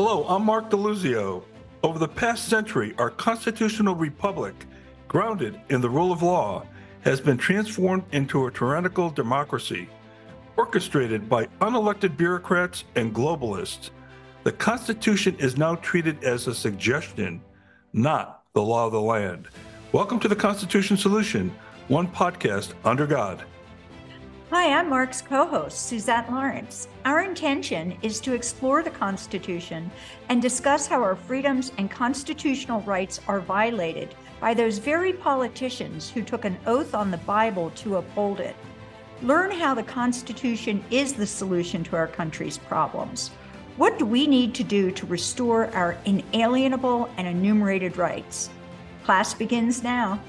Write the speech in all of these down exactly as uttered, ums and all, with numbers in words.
Hello, I'm Mark DeLuzio. Over the past century, our constitutional republic, grounded in the rule of law, has been transformed into a tyrannical democracy, orchestrated by unelected bureaucrats and globalists. The Constitution is now treated as a suggestion, not the law of the land. Welcome to the Constitution Solution, one podcast under God. Hi, I'm Mark's co-host, Suzette Lawrence. Our intention is to explore the Constitution and discuss how our freedoms and constitutional rights are violated by those very politicians who took an oath on the Bible to uphold it. Learn how the Constitution is the solution to our country's problems. What do we need to do to restore our inalienable and enumerated rights? Class begins now.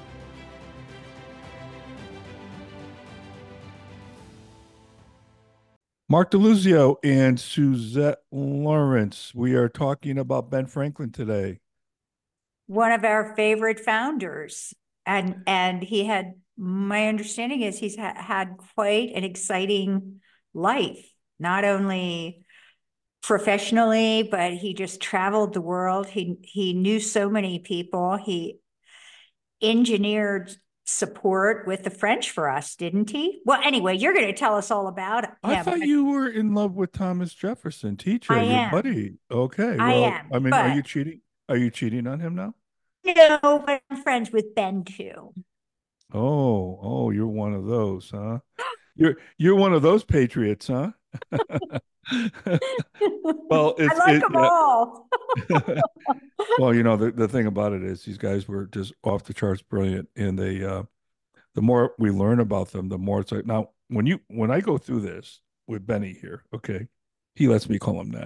Mark DeLuzio and Suzette Lawrence. We are talking about Ben Franklin today. One of our favorite founders. And and he had, my understanding is he's ha- had quite an exciting life, not only professionally, but he just traveled the world. He he knew so many people. He engineered support with the French for us, didn't he? Well, anyway, you're going to tell us all about him. I thought you were in love with Thomas Jefferson, teacher, I your am. buddy. Okay, I well, am, I mean, but- are you cheating? Are you cheating on him now? No, but I'm friends with Ben too. Oh, oh, you're one of those, huh? You're you're one of those patriots, huh? Well, it's, I like it, them yeah. all. Well, you know, the, the thing about it is these guys were just off the charts brilliant, and they uh the more we learn about them, the more it's like, now when you when I go through this with Benny here, okay, he lets me call him that.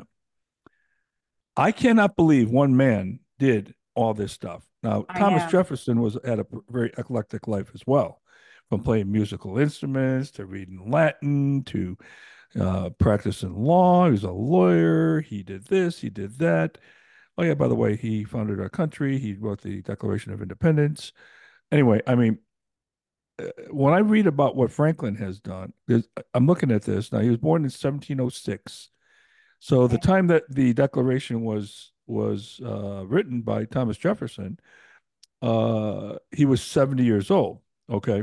I cannot believe one man did all this stuff. Now, I Thomas know. Jefferson was had a very eclectic life as well, from playing musical instruments to reading Latin to uh, practicing law. He was a lawyer. He did this. He did that. Oh yeah, by the way, he founded our country. He wrote the Declaration of Independence. Anyway, I mean, uh, when I read about what Franklin has done, there's- I'm looking at this now. He was born in seventeen oh six. So the time that the Declaration was was uh, written by Thomas Jefferson, uh, he was seventy years old. Okay.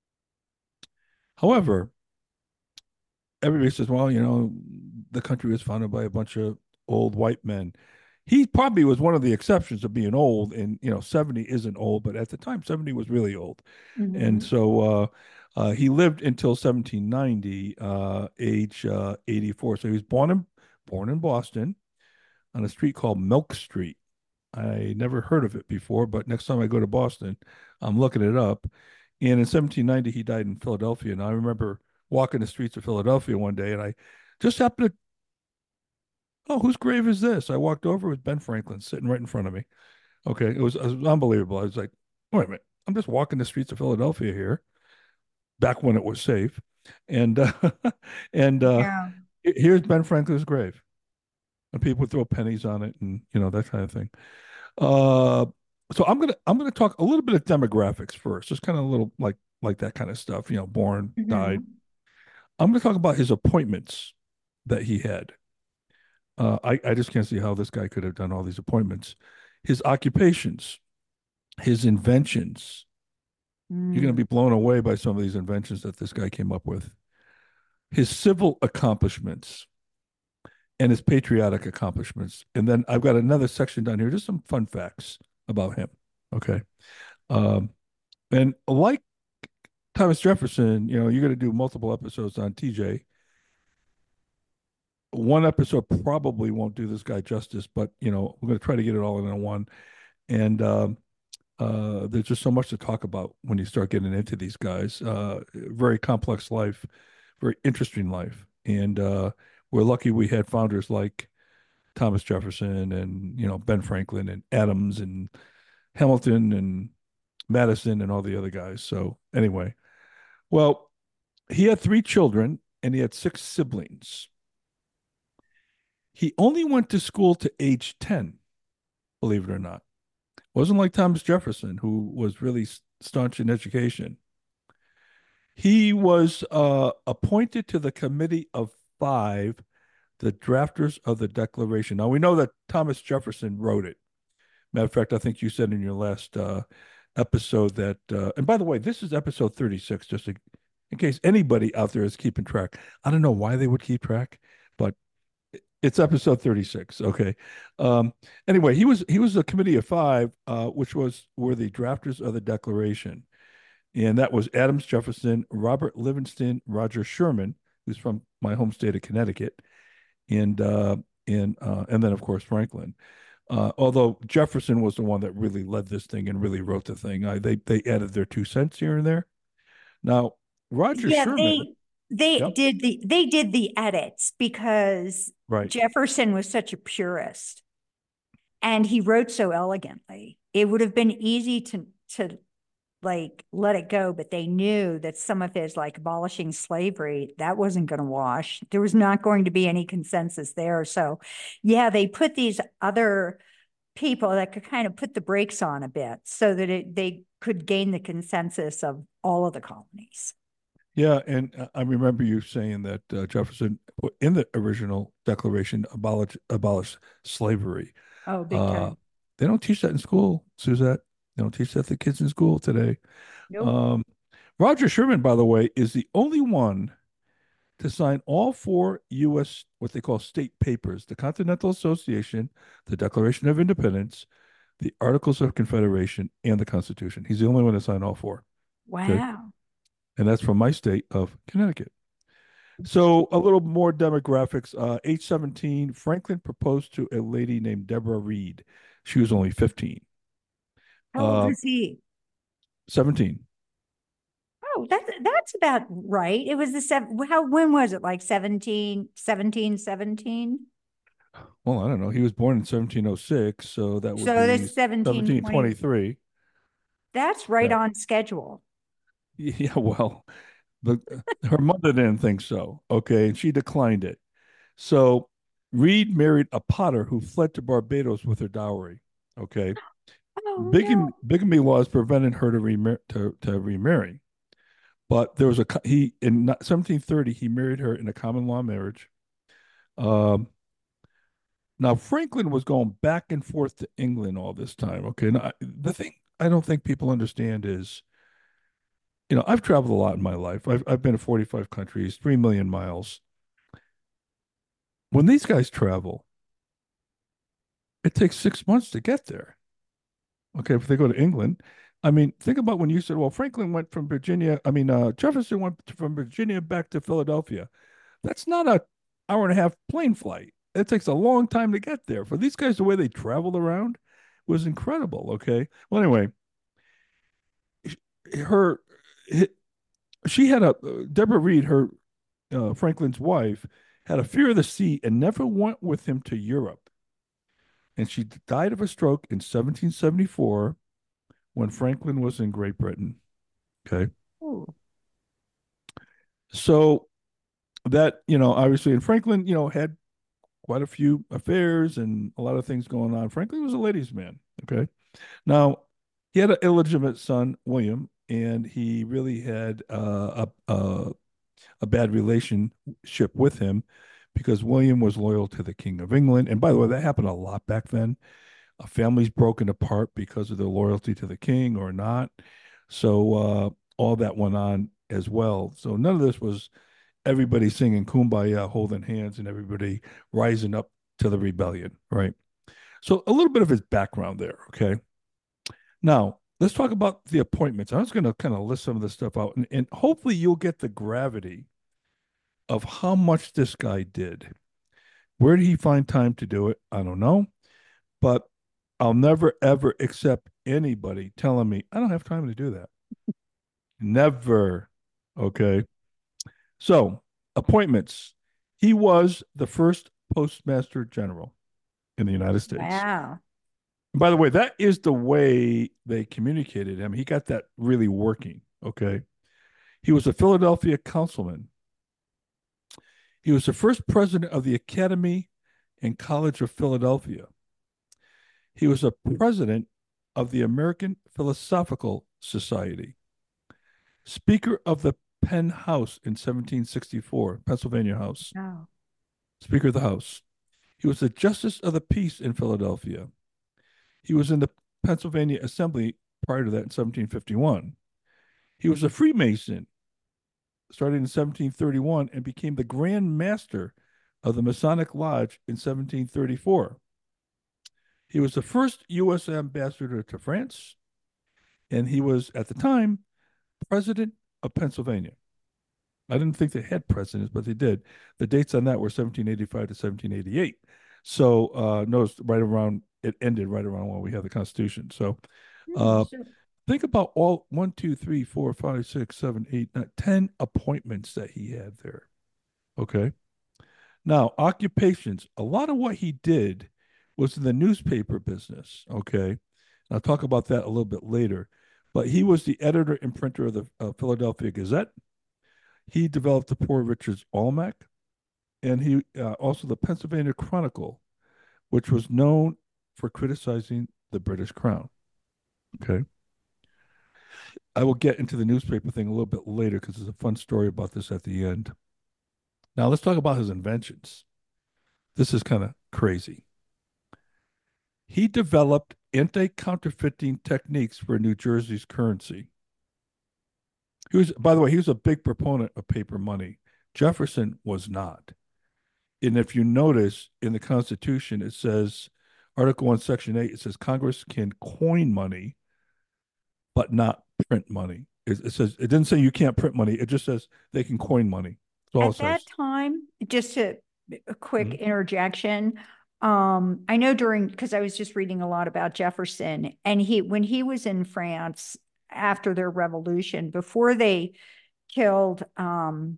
However, everybody says, well, you know, the country was founded by a bunch of old white men. He probably was one of the exceptions of being old, and you know, seventy isn't old, but at the time, seventy was really old. Mhm. And so uh, uh, he lived until seventeen ninety, uh, age uh, eighty-four. So he was born in born in Boston on a street called Milk Street. I never heard of it before, but next time I go to Boston, I'm looking it up. And in seventeen ninety, he died in Philadelphia. And I remember walking the streets of Philadelphia one day, and I just happened to, oh, whose grave is this? I walked over with Ben Franklin sitting right in front of me. Okay, it was, it was unbelievable. I was like, wait a minute, I'm just walking the streets of Philadelphia here, back when it was safe, and uh, and uh, Yeah. here's Ben Franklin's grave, and people would throw pennies on it, and you know that kind of thing. Uh, so I'm gonna I'm gonna talk a little bit of demographics first, just kind of a little like like that kind of stuff. You know, born, died. Mhm. I'm gonna talk about his appointments that he had. Uh, I I just can't see how this guy could have done all these appointments. His occupations, his inventions. You're gonna Mm. be blown away by some of these inventions that this guy came up with. His civil accomplishments and his patriotic accomplishments. And then I've got another section down here, just some fun facts about him. Okay. Um, and like Thomas Jefferson, you know, you're going to do multiple episodes on T J. One episode probably won't do this guy justice, but, you know, we're going to try to get it all in one. And um, uh, there's just so much to talk about when you start getting into these guys. Uh, very complex life, very interesting life. And uh, we're lucky we had founders like Thomas Jefferson and, you know, Ben Franklin and Adams and Hamilton and Madison and all the other guys. So anyway, well, he had three children and he had six siblings. He only went to school to age ten, believe it or not. Wasn't like Thomas Jefferson, who was really staunch in education. He was uh, appointed to the Committee of Five the drafters of the Declaration. Now we know that Thomas Jefferson wrote it. Matter of fact, I think you said in your last uh, episode that, uh, and by the way, this is episode thirty-six, just to, in case anybody out there is keeping track. I don't know why they would keep track, but it's episode thirty-six. Okay. Um, anyway, he was he was a committee of five, uh, which was were the drafters of the Declaration, and that was Adams, Jefferson, Robert Livingston, Roger Sherman, who's from my home state of Connecticut, and uh, and uh, and then of course Franklin. Uh, although Jefferson was the one that really led this thing and really wrote the thing, I, they they added their two cents here and there. Now Roger Yeah, Sherman, they they yep, did the they did the edits because right, Jefferson was such a purist and he wrote so elegantly. It would have been easy to to like let it go, but they knew that some of his like abolishing slavery, that wasn't going to wash. There was not going to be any consensus there. So yeah, they put these other people that could kind of put the brakes on a bit so that it, they could gain the consensus of all of the colonies. yeah, and uh, I remember you saying that uh, Jefferson in the original Declaration abolished abolished slavery. Oh, big Uh, time. they don't teach that in school, Suzette. They don't teach that to kids in school today. Nope. Um, Roger Sherman, by the way, is the only one to sign all four U S what they call state papers: the Continental Association, the Declaration of Independence, the Articles of Confederation, and the Constitution. He's the only one to sign all four. Okay, Wow. and that's from my state of Connecticut. So a little more demographics. Uh, age seventeen, Franklin proposed to a lady named Deborah Reed. She was only fifteen. How old Uh, is he? seventeen. Oh, that's that's about right. It was the seven. How when was it? Like seventeen, seventeen, seventeen. Well, I don't know. He was born in seventeen oh six, so that would So be that's seventeen twenty. seventeen twenty-three. That's right Yeah. on schedule. Yeah, well, the her mother didn't think so. Okay, and she declined it. So Reed married a potter who fled to Barbados with her dowry. Okay. Oh no. Bigamy, bigamy laws prevented her to, remar- to, to remarry. But there was a he in seventeen thirty he married her in a common law marriage. Um, now Franklin was going back and forth to England all this time. Okay, now the thing I don't think people understand is, you know, I've traveled a lot in my life. I've I've been to forty-five countries, three million miles. When these guys travel, it takes six months to get there. Okay, if they go to England, I mean, think about when you said, well, Franklin went from Virginia. I mean, uh, Jefferson went from Virginia back to Philadelphia. That's not a hour and a half plane flight. It takes a long time to get there. For these guys, the way they traveled around was incredible. Okay. Well, anyway, her, she had a Deborah Reed, her uh, Franklin's wife, had a fear of the sea and never went with him to Europe. And she died of a stroke in seventeen seventy-four when Franklin was in Great Britain. Okay. Ooh. So that, you know, obviously, and Franklin, you know, had quite a few affairs and a lot of things going on. Franklin was a ladies' man. Okay. Now, he had an illegitimate son, William, and he really had uh, a, a a bad relationship with him because William was loyal to the King of England. And by the way, that happened a lot back then. A family's broken apart because of their loyalty to the king or not. So uh, all that went on as well. So none of this was everybody singing Kumbaya, holding hands, and everybody rising up to the rebellion, right? So a little bit of his background there, okay? Now, let's talk about the appointments. I was going to kind of list some of this stuff out, and, and hopefully you'll get the gravity of how much this guy did. Where did he find time to do it? I don't know. But I'll never, ever accept anybody telling me I don't have time to do that. Never. Okay. So, appointments. He was the first postmaster general in the United States. Wow. And by the way, that is the way they communicated him. He got that really working. Okay. He was a Philadelphia councilman. He was the first president of the Academy and College of Philadelphia. He was a president of the American Philosophical Society, Speaker of the Penn House in seventeen sixty-four, Pennsylvania House, Wow. Speaker of the House. He was a justice of the peace in Philadelphia. He was in the Pennsylvania Assembly prior to that in seventeen fifty-one. He was a Freemason starting in seventeen thirty-one and became the Grand Master of the Masonic Lodge in seventeen thirty-four. He was the first U S ambassador to France, and he was, at the time, president of Pennsylvania. I didn't think they had presidents, but they did. The dates on that were seventeen eighty-five to seventeen eighty-eight. So uh, notice right around, it ended right around when we had the Constitution. So Hmm, uh, so think about all one, two, three, four, five, six, seven, eight, nine, ten appointments that he had there. Okay. Now, occupations, a lot of what he did was in the newspaper business. Okay. I'll talk about that a little bit later. But he was the editor and printer of the uh, Philadelphia Gazette. He developed the Poor Richard's Almanac, and he uh, also the Pennsylvania Chronicle, which was known for criticizing the British Crown. Okay. I will get into the newspaper thing a little bit later because there's a fun story about this at the end. Now, let's talk about his inventions. This is kind of crazy. He developed anti counterfeiting techniques for New Jersey's currency. He was, by the way, he was a big proponent of paper money. Jefferson was not. And if you notice in the Constitution, it says, Article one, Section eight, it says Congress can coin money, but not print money. It, it says, it didn't say you can't print money. It just says they can coin money. That's all it at that says. time, just a, a quick Mhm. interjection. Um, I know during, because I was just reading a lot about Jefferson, and he, when he was in France after their revolution, before they killed um,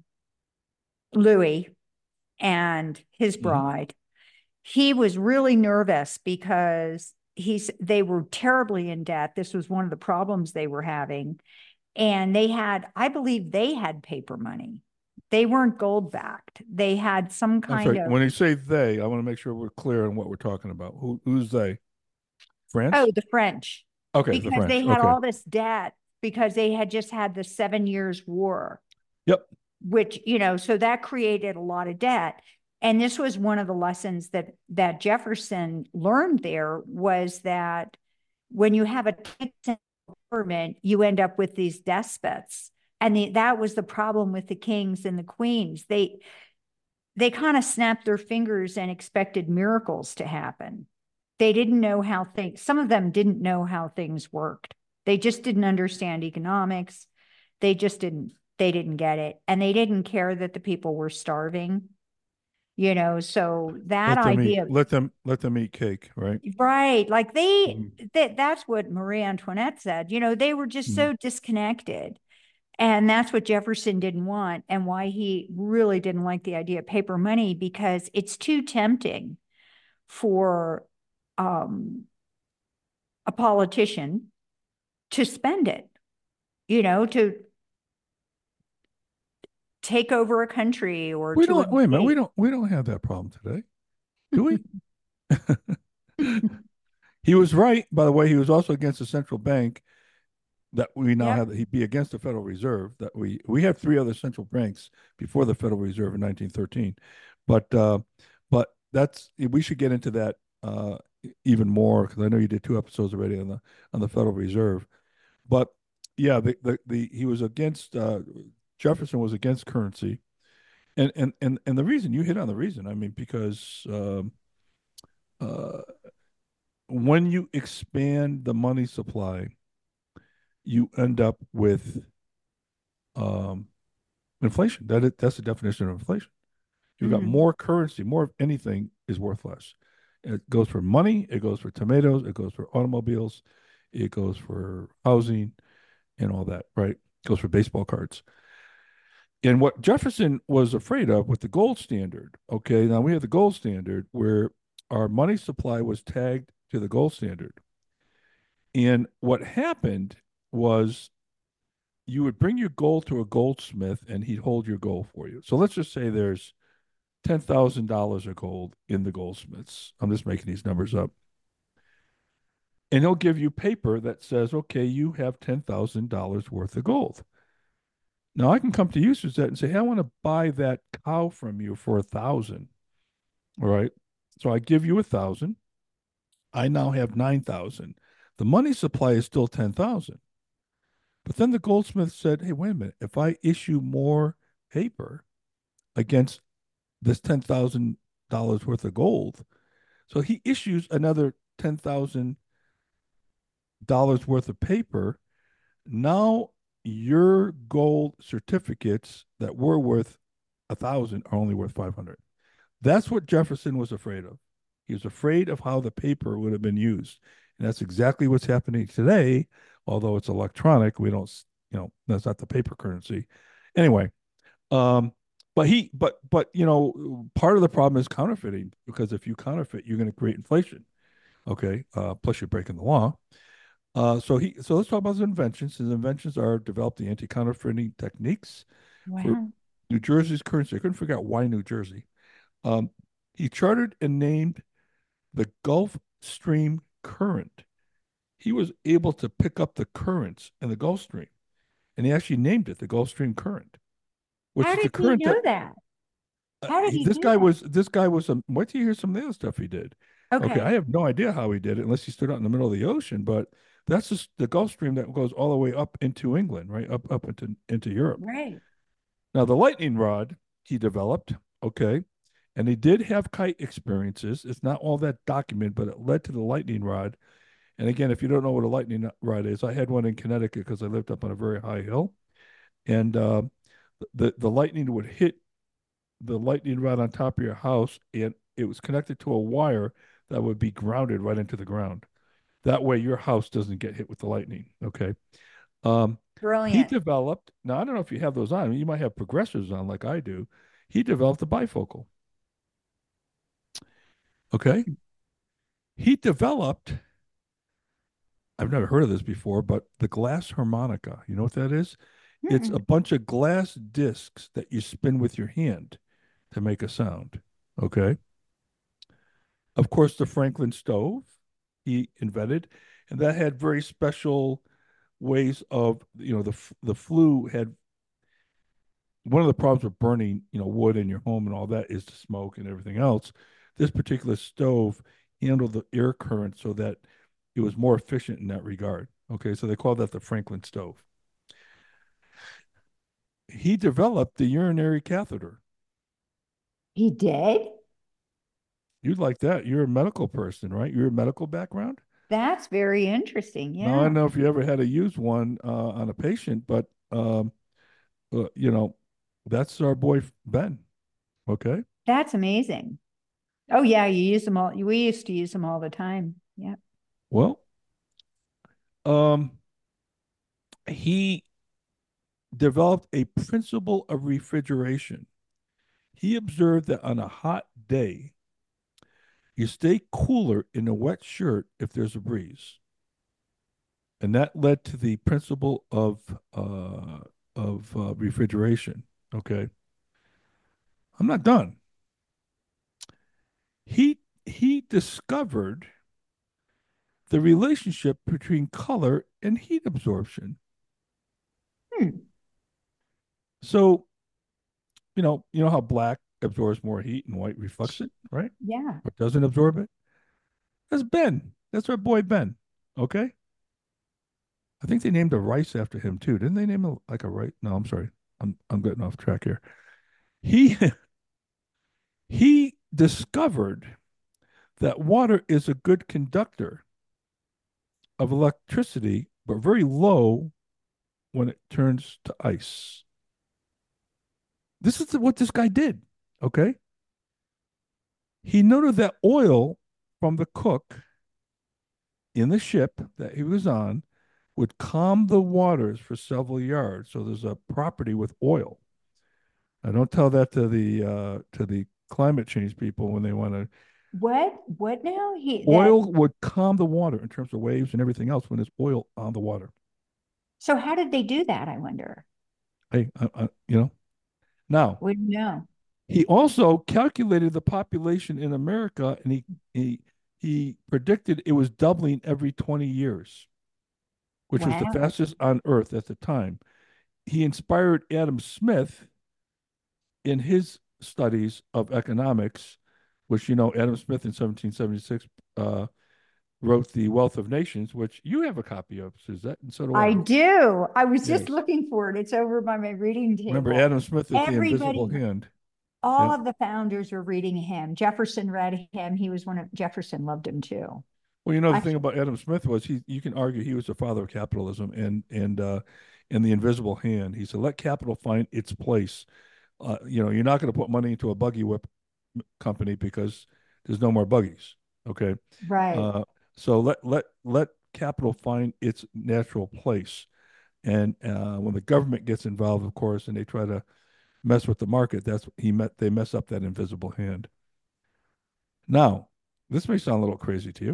Louis and his Mhm. bride, he was really nervous because he's they were terribly in debt. This was one of the problems they were having. And they had, I believe they had paper money. They weren't gold backed. They had some I'm kind sorry. of, When you say they, I want to make sure we're clear on what we're talking about. Who, who's they? oh, France? the French, Okay, the because French. they had Okay. all this debt because they had just had the Seven Years' War, Yep. which, you know, so that created a lot of debt. And this was one of the lessons that that Jefferson learned there, was that when you have a government, you end up with these despots. And the, that was the problem with the kings and the queens. They they kind of snapped their fingers and expected miracles to happen. They didn't know how things, some of them didn't know how things worked. They just didn't understand economics. They just didn't, they didn't get it. And they didn't care that the people were starving, you know, so that Let them eat. idea, Let them let them eat cake, right? right? Like they, Mhm. that that's what Marie Antoinette said. You know, they were just Mhm. so disconnected. And that's what Jefferson didn't want, and why he really didn't like the idea of paper money, because it's too tempting for um, a politician to spend it, you know, to take over a country or We to don't wait a minute. We invade. don't we don't have that problem today, do we? He was right, by the way. He was also against the central bank that we now Yep. have. He'd be against the Federal Reserve. That we we have three other central banks before the Federal Reserve in nineteen thirteen, but uh, but that's we should get into that uh, even more because I know you did two episodes already on the on the Federal Reserve. But yeah, the the, the he was against uh, Jefferson was against currency, and and and and the reason you hit on the reason. I mean, because um, uh, when you expand the money supply, you end up with um, inflation. That is, that's the definition of inflation. You've got Mhm. more currency, more of anything is worth less. It goes for money, it goes for tomatoes, it goes for automobiles, it goes for housing and all that, right? It goes for baseball cards. And what Jefferson was afraid of with the gold standard, okay, now we have the gold standard where our money supply was tagged to the gold standard. And what happened was you would bring your gold to a goldsmith and he'd hold your gold for you. So let's just say there's ten thousand dollars of gold in the goldsmiths. I'm just making these numbers up. And he'll give you paper that says, okay, you have ten thousand dollars worth of gold. Now I can come to you, Suzette, and say, hey, I want to buy that cow from you for a thousand. All right. So I give you a thousand. I now have nine thousand. The money supply is still ten thousand. But then the goldsmith said, hey, wait a minute. If I issue more paper against this ten thousand dollars worth of gold, so he issues another ten thousand dollars worth of paper. Now your gold certificates that were worth a thousand are only worth five hundred. That's what Jefferson was afraid of. He was afraid of how the paper would have been used. And that's exactly what's happening today, although it's electronic. We don't, you know, that's not the paper currency. Anyway, um, but he, but, but, you know, part of the problem is counterfeiting because if you counterfeit, you're going to create inflation. Okay. Uh, plus you're breaking the law. Uh, so he, so let's talk about his inventions. His inventions are developed the anti-counterfeiting techniques for Wow. New Jersey's currency. I couldn't figure out why New Jersey. Um, he chartered and named the Gulf Stream current. He was able to pick up the currents in the Gulf Stream, and he actually named it the Gulf Stream current, which How is the did he current that know that? uh, How did he, he this do guy that? was. This guy was. A, wait till you hear some of the other stuff he did. Okay, I Okay. have no idea how he did it unless he stood out in the middle of the ocean, but that's just the Gulf Stream that goes all the way up into England, right up up into into Europe. Right. Now the lightning rod he developed. Okay, and he did have kite experiences. It's not all that documented, but it led to the lightning rod. And again, if you don't know what a lightning rod is, I had one in Connecticut because I lived up on a very high hill, and uh, the the lightning would hit the lightning rod on top of your house, and it was connected to a wire that would be grounded right into the ground. That way, your house doesn't get hit with the lightning. Okay. Um, he Brilliant. developed. Now I don't know if you have those on. You might have progressives on, like I do. He developed a bifocal. Okay. He developed. I've never heard of this before, but the glass harmonica. You know what that is? It's a Mm-mm. bunch of glass discs that you spin with your hand to make a sound. Okay. Of course, the Franklin stove he invented, and that had very special ways of, you know, the the flue had one of the problems with burning, you know, wood in your home and all that is the smoke and everything else. This particular stove handled the air current so that it was more efficient in that regard. Okay, so they call that the Franklin stove. He developed the urinary catheter. He did? You'd like that. You're a medical person, right? You're a medical background. That's very interesting. Now, I don't Yeah. know if you ever had to use one uh, on a patient, but um, uh, you know, that's our boy Ben. Okay. That's amazing. Oh yeah, you use them all. We used to use them all the time. Yeah. Well, um, he developed a principle of refrigeration. He observed that on a hot day, you stay cooler in a wet shirt if there's a breeze, and that led to the principle of uh, of uh, refrigeration. Okay, I'm not done. He he discovered the relationship between color and heat absorption. Hmm. So, you know, you know how black absorbs more heat and white reflects it, right? Yeah. Or doesn't absorb it? That's Ben. That's our boy Ben. Okay. I think they named a rice after him too. Didn't they name it like a rice? No, I'm sorry. I'm I'm getting off track here. He he discovered that water is a good conductor of electricity, but very low when it turns to ice. This is what this guy did. Okay. He noted that oil from the cook in the ship that he was on would calm the waters for several yards. So there's a property with oil. I don't tell that to the uh, to the climate change people when they want to. What? What now? He that Oil would calm the water in terms of waves and everything else when there's oil on the water. so how did they do that, I wonder? Hey, I, I, you know. Now Wouldn't know. he also calculated the population in America, and he he he predicted it was doubling every twenty years, which was the Wow. fastest on Earth at the time. He inspired Adam Smith in his studies of economics which you know Adam Smith in seventeen seventy-six uh, wrote The Wealth of Nations, which you have a copy of, Suzette, and so do I I. do. I was just Yes. looking for it. It's over by my reading Remember, table. Adam Smith is the invisible Everybody, hand. all Yeah. of the founders were reading him. Jefferson read him. He was one of Jefferson loved him too. Well, you know, the I thing about Adam Smith was he, you can argue he was the father of capitalism and, and, uh, and the invisible hand. He said, let capital find its place. Uh, you know, you're not going to put money into a buggy whip company because there's no more buggies. Okay. right. Uh, so let, let, let capital find its natural place. And uh, when the government gets involved, of course, and they try to mess with the market, that's he met, they mess up that invisible hand. Now, this may sound a little crazy to you.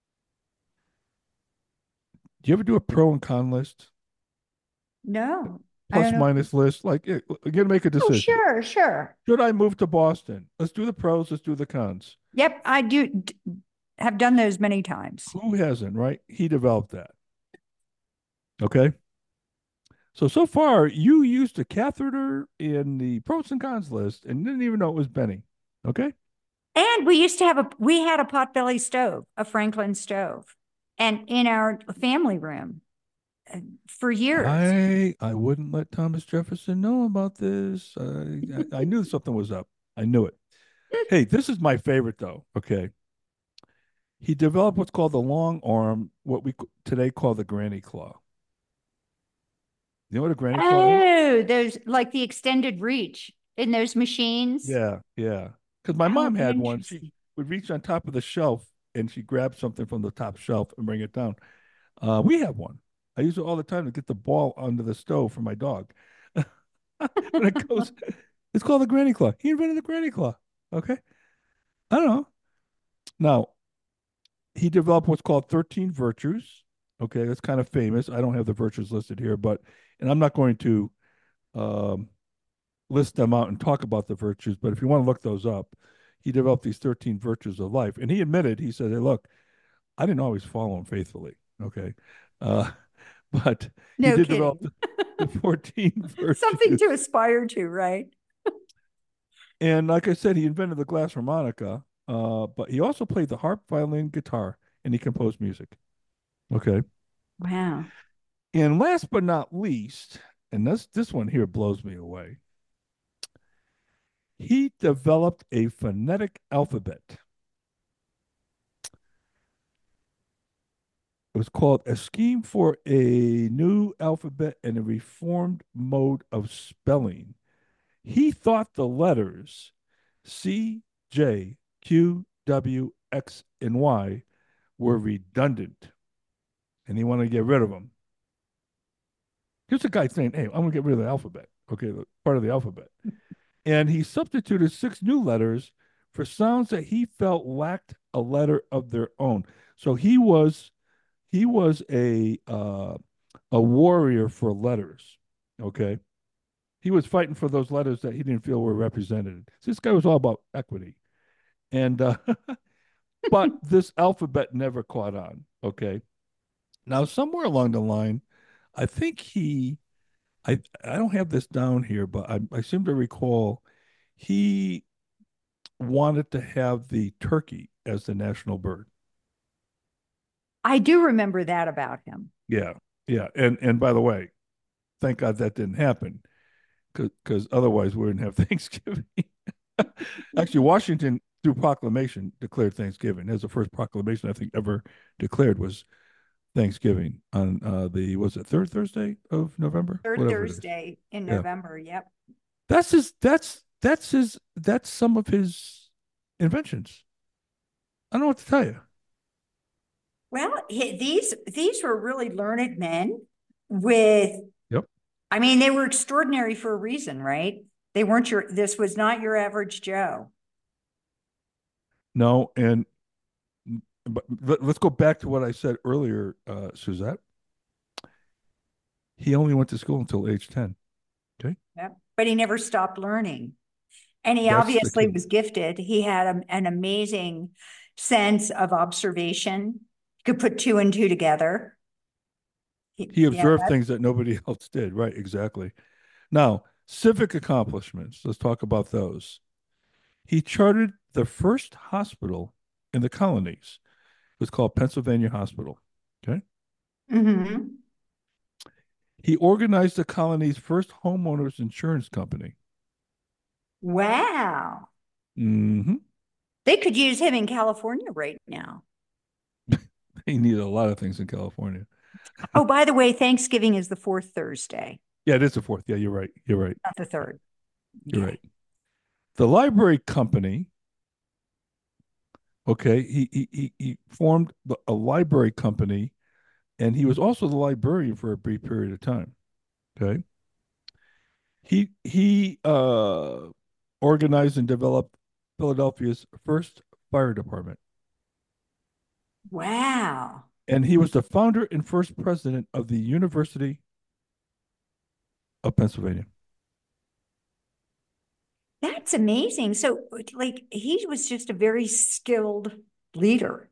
Do you ever do a pro and con list? No, I Plus don't know. minus list? Like, you got to make a Oh, decision. sure, sure. Should I move to Boston? Let's do the pros, let's do the cons. Yep, I do d- have done those many times. Who hasn't, right? He developed that. Okay. So, so far, you used a catheter in the pros and cons list and didn't even know it was Benny. Okay. And we used to have a we had a potbelly stove, a Franklin stove, and in our family room uh, for years. I I wouldn't let Thomas Jefferson know about this. I, I, I knew something was up. I knew it. Hey, this is my favorite though. Okay. He developed what's called the long arm, what we today call the granny claw. You know what a granny claw is? Oh, those like the extended reach in those machines. Yeah, yeah. Because my How mom had one. She interesting. would reach on top of the shelf and she grabbed something from the top shelf and bring it down. Uh, we have one. I use it all the time to get the ball under the stove for my dog. When it goes, it's called the granny claw. He invented the granny claw. Okay. I don't know. Now, he developed what's called thirteen virtues. Okay. That's kind of famous. I don't have the virtues listed here, but, and I'm not going to um, list them out and talk about the virtues, but if you want to look those up, he developed these thirteen virtues of life. And he admitted, he said, hey, look, I didn't always follow them faithfully. Okay. Uh, but he No did develop kidding. the, the fourteen Something to virtues. aspire to, right? And like I said, he invented the glass harmonica, uh, but he also played the harp, violin, guitar, and he composed music. Okay. Wow. And last but not least, and this this one here blows me away. He developed a phonetic alphabet. It was called A Scheme for a New Alphabet and a Reformed Mode of Spelling. He thought the letters C, J, Q, W, X, and Y were redundant, and he wanted to get rid of them. Here's a guy saying, hey, I'm going to get rid of the alphabet. Okay, part of the alphabet. And he substituted six new letters for sounds that he felt lacked a letter of their own. So he was he was a uh, a warrior for letters. Okay, he was fighting for those letters that he didn't feel were represented. So this guy was all about equity, and uh, but this alphabet never caught on. Okay, now somewhere along the line, I think he, I I don't have this down here, but I, I seem to recall he wanted to have the turkey as the national bird. I do remember that about him. Yeah, yeah, and and by the way, thank God that didn't happen because otherwise we wouldn't have Thanksgiving. Actually, Washington, through proclamation, declared Thanksgiving. As the first proclamation I think ever declared was Thanksgiving on uh, the was it third Thursday of November, Third whatever it is. Thursday in Yeah, November. Yep. that's his. That's that's his. That's some of his inventions. I don't know what to tell you. Well, he, these these were really learned men with, Yep. I mean, they were extraordinary for a reason, right? They weren't your, this was not your average Joe. No, and but let, us go back to what I said earlier, uh, Suzette. He only went to school until age ten. Okay. Yep. But he never stopped learning. And he That's the obviously key. was gifted. He had a, an amazing sense of observation. He could put two and two together. He, He yeah, observed that, things that nobody else did. Right. Exactly. Now, civic accomplishments. Let's talk about those. He chartered the first hospital in the colonies. It was called Pennsylvania Hospital. Okay. Mm-hmm. He organized the colony's first homeowners insurance company. Wow. Hmm. They could use him in California right now. He needed a lot of things in California. Oh, by the way, Thanksgiving is the fourth Thursday, Yeah, it is the fourth. Yeah, you're right. You're right. not the third. You're right. Okay. The library company, okay, he he he, he formed a library company, and he was also the librarian for a brief period of time. Okay. He he uh organized and developed Philadelphia's first fire department. Wow. And he was the founder and first president of the University of Pennsylvania. That's amazing. So, like, he was just a very skilled leader,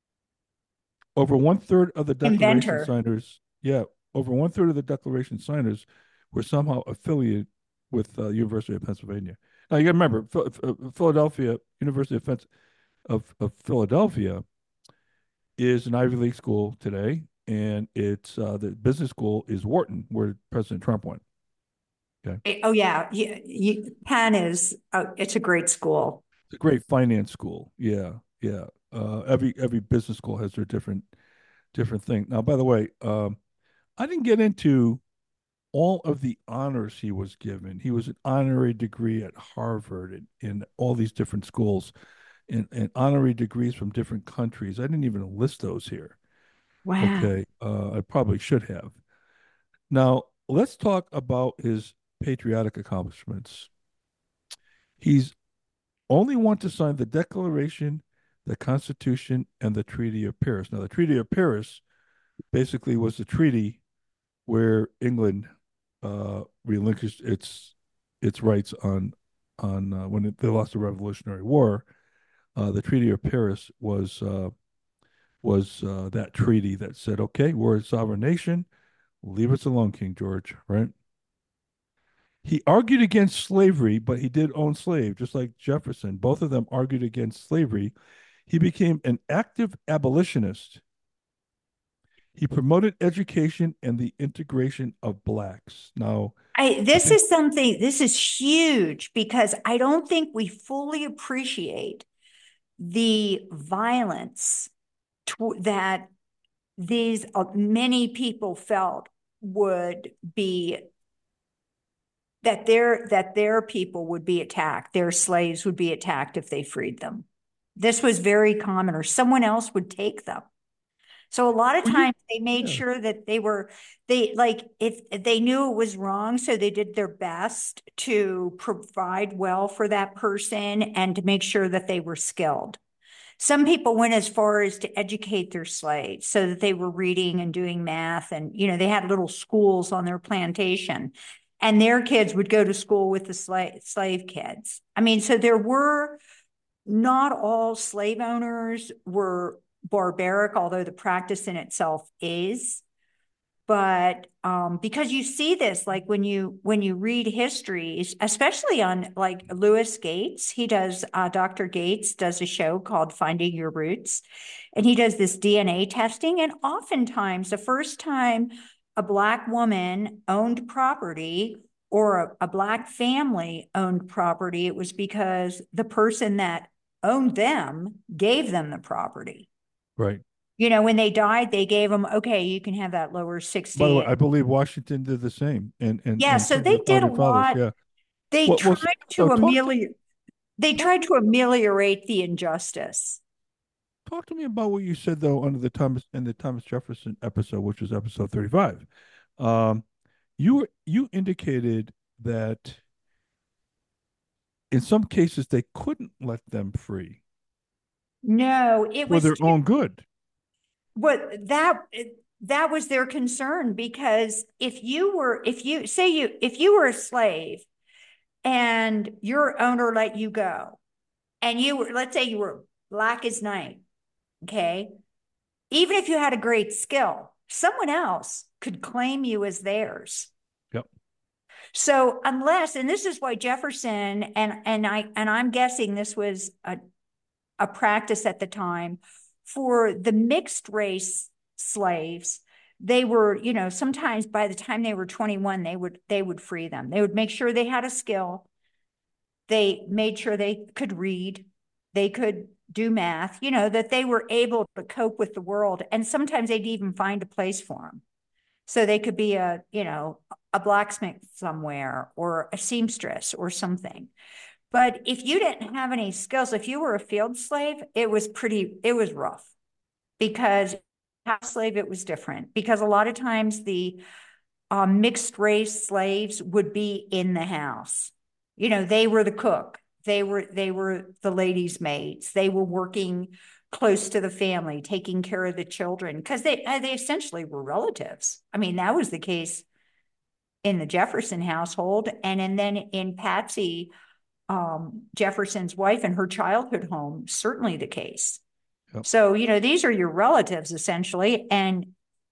Over one third of the Declaration inventor. signers, yeah, over one third of the Declaration signers were somehow affiliated with uh, University of Pennsylvania. Now you got to remember, Philadelphia University of, of, of Philadelphia is an Ivy League school today, and it's uh, the business school is Wharton, where President Trump went. Okay, Eh, Oh yeah, you, you, Penn is. Oh, it's a great school. it's a great finance school. Yeah, yeah. Uh, every every business school has their different different thing. Now, by the way, um, I didn't get into all of the honors he was given. He was an honorary degree at Harvard and in all these different schools, and, and honorary degrees from different countries. I didn't even list those here. Wow. Okay, uh, I probably should have. Now, let's talk about his patriotic accomplishments. He's only one to sign the Declaration, the Constitution, and the Treaty of Paris. Now, the Treaty of Paris basically was the treaty where England uh, relinquished its its rights on on uh, when it, they lost the Revolutionary War. Uh, the Treaty of Paris was uh, was uh, that treaty that said, "Okay, we're a sovereign nation. Leave us alone, King George." Right? He argued against slavery, but he did own slaves, just like Jefferson. Both of them argued against slavery. He became an active abolitionist. He promoted education and the integration of blacks. Now, I, I this think is something, this is huge because I don't think we fully appreciate the violence to, that these uh, many people felt would be that their that their people would be attacked, their slaves would be attacked if they freed them. This was very common, or someone else would take them. So a lot of well, you, times they made yeah, sure that they were they like if they knew it was wrong, so they did their best to provide well for that person and to make sure that they were skilled. Some people went as far as to educate their slaves so that they were reading and doing math, and you know they had little schools on their plantation, and their kids would go to school with the slave slave kids. I mean, so there were not all slave owners were barbaric, although the practice in itself is. But um, because you see this, like when you when you read histories, especially on like Lewis Gates, he does uh, doctor Gates does a show called Finding Your Roots, and he does this D N A testing. And oftentimes, the first time a black woman owned property or a, a black family owned property, it was because the person that owned them gave them the property. right. You know, when they died, they gave them, okay, you can have that lower By the way, sixty. I believe Washington did the same, and and Yeah, and so some of they the did a founding fathers. lot. Yeah. They What was tried so to talk to ameliorate they talk tried to ameliorate the injustice. talk to me about what you said though under the Thomas in the Thomas Jefferson episode, which was episode thirty-five. Um, you were you indicated that in some cases they couldn't let them free No, it for was their too, own good. what that that was their concern, because if you were if you say you if you were a slave and your owner let you go, and you were, let's say you were black as night, okay? Even if you had a great skill, someone else could claim you as theirs. Yep. So unless, and this is why Jefferson and and I and I'm guessing this was a, a practice at the time for the mixed race slaves. They were, you know, sometimes by the time they were twenty-one, they would they would free them. They would make sure they had a skill. They made sure they could read, they could do math, you know, that they were able to cope with the world. And sometimes they'd even find a place for them. So they could be a, you know, a blacksmith somewhere or a seamstress or something. But if you didn't have any skills, if you were a field slave, it was pretty, it was rough because house slave, it was different because a lot of times the um, mixed race slaves would be in the house. You know, they were the cook. They were, they were the ladies' maids. They were working close to the family, taking care of the children because they, they essentially were relatives. I mean, that was the case in the Jefferson household. And, and then in Patsy, um, Jefferson's wife and her childhood home, certainly the case. Yep. So, you know, these are your relatives essentially. And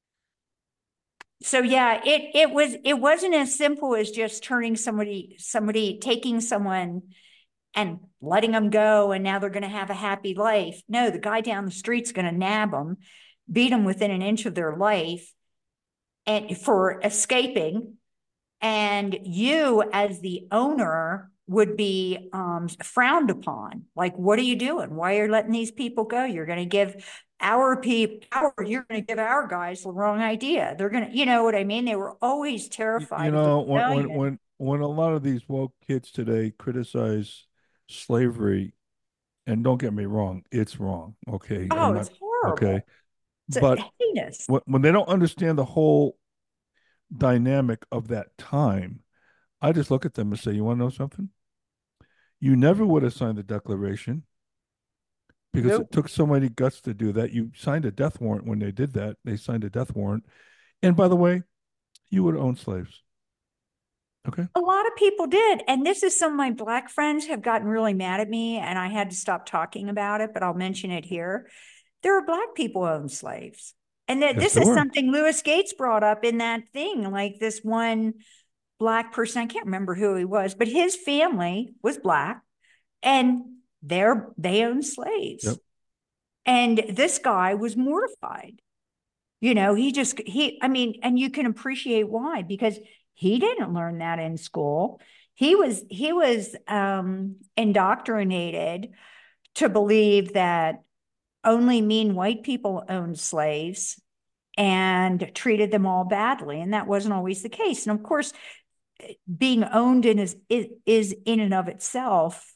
so, yeah, it, it was, it wasn't as simple as just turning somebody, somebody, taking someone and letting them go. And now they're going to have a happy life. No, the guy down the street's going to nab them, beat them within an inch of their life and for escaping. And you as the owner would be um, frowned upon. Like, what are you doing? Why are you letting these people go? You're going to give our people, our, you're going to give our guys the wrong idea. They're going to, you know what I mean? They were always terrified You of the know, when when rebellion. when when a lot of these woke kids today criticize slavery, and don't get me wrong, it's wrong. Okay, I'm Oh, not it's okay, horrible. It's but heinous. when when they don't understand the whole dynamic of that time, I just look at them and say, "You want to know something? You never would have signed the Declaration because it Nope. took so many guts to do that. You signed a death warrant when they did that. They signed a death warrant, and by the way, you would have owned slaves. Okay, A lot of people did. And this is some of my black friends have gotten really mad at me, and I had to stop talking about it, but I'll mention it here. There are black people who own slaves. And that yes, this there is were. something Lewis Gates brought up in that thing. Like this one black person, I can't remember who he was, but his family was black and they're they owned slaves. Yep. And this guy was mortified. You know, he just he I mean, and you can appreciate why, because he didn't learn that in school. He was he was um indoctrinated to believe that only mean white people owned slaves and treated them all badly. And that wasn't always the case. And of course, being owned in is, is, is in and of itself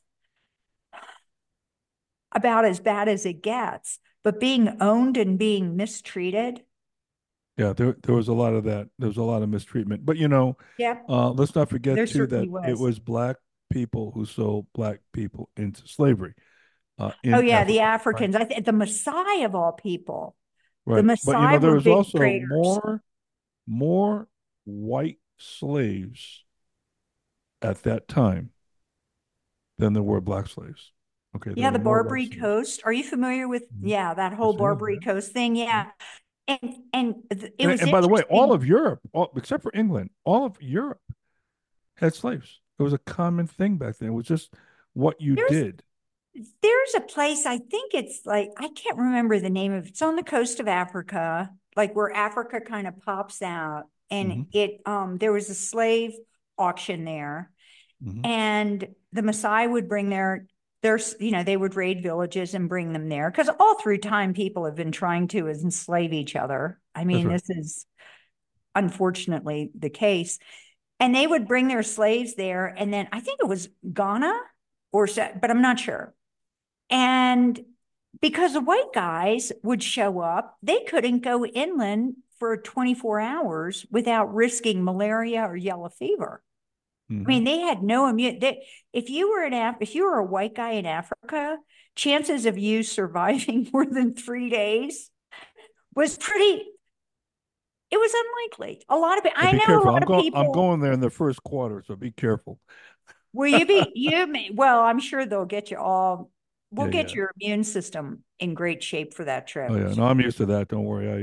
about as bad as it gets. But being owned and being mistreated, Yeah, there there was a lot of that. There was a lot of mistreatment. But you know, yep, uh, let's not forget there too certainly that it was. was black people who sold black people into slavery uh, Oh in yeah, the Africa, right? Africans. I think the Maasai of all people. The Right. But you know, Maasai there were was big also traders. more more white slaves at that time than there were black slaves. Okay, there Yeah, were the more white Barbary slaves. Coast. Are you familiar with, Mhm. yeah, that whole Yes, I am. Barbary Yeah. Coast thing? Yeah. Yeah. And and it And, was and by the way, all interesting. of Europe, all, except for England, all of Europe had slaves. It was a common thing back then. It was just what you There's did. there's a place, I think it's like, I can't remember the name of it. It's on the coast of Africa, like where Africa kind of pops out. Hmm. And it um there was a slave auction there. Hmm. And the Maasai would bring their their, you know, they would raid villages and bring them there. Because all through time people have been trying to enslave each other. I That's mean, right. this is unfortunately the case. And they would bring their slaves there. And then I think it was Ghana or but I'm not sure. And because the white guys would show up, they couldn't go inland for twenty-four hours without risking malaria or yellow fever. I Hmm. mean, they had no immune. They, if you were in Af- if you were a white guy in Africa, chances of you surviving more than three days was pretty. It was unlikely. A lot of Yeah, I be know a careful. lot I'm of going. I'm people. going there in the first quarter, so be careful. Will you be you? May, well, I'm sure they'll get you all. We'll Yeah, get yeah. your immune system in great shape for that Oh trip. yeah. No, I'm used to that. Don't worry. I uh,